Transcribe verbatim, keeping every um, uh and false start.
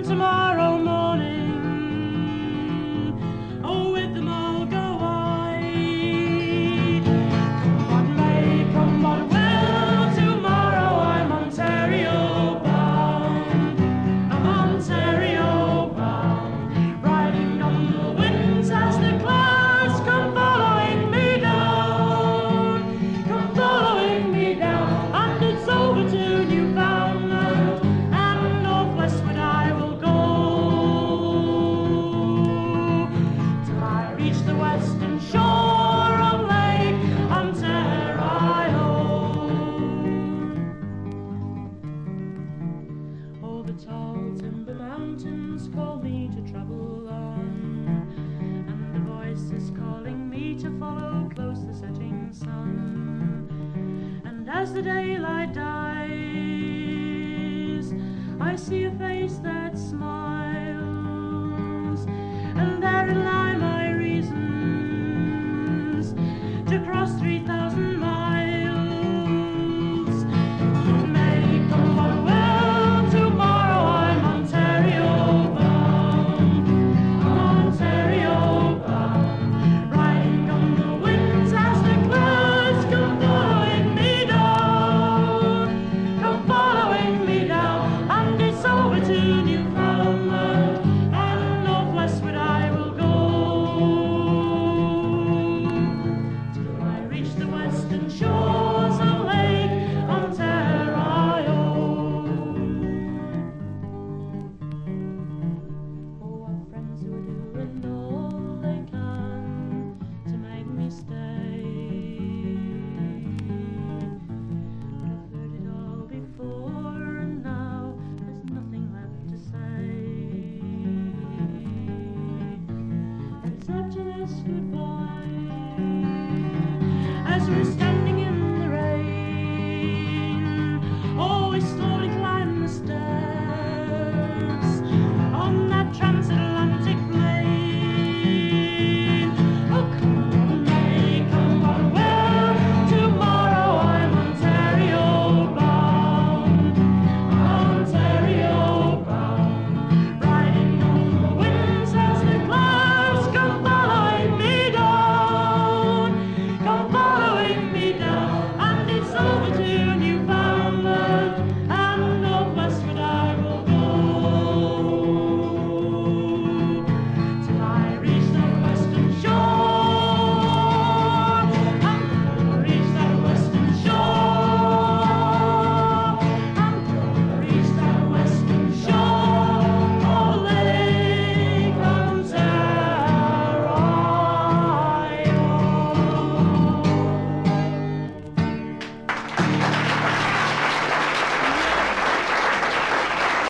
tomorrow morning, oh, with them I'll go I. Come what may, come what will, tomorrow I'm Ontario bound. I'm Ontario bound, riding on the winds as the clouds come following me down, come following me down, and it's over to Newfoundland, and northwestward I will go, till I reach the western shore of Lake Ontario. Oh, the tall timber mountains call me to travel on, and the voice is calling me to follow close the setting sun. And as the daylight dies, I see a face that smiles, and therein lies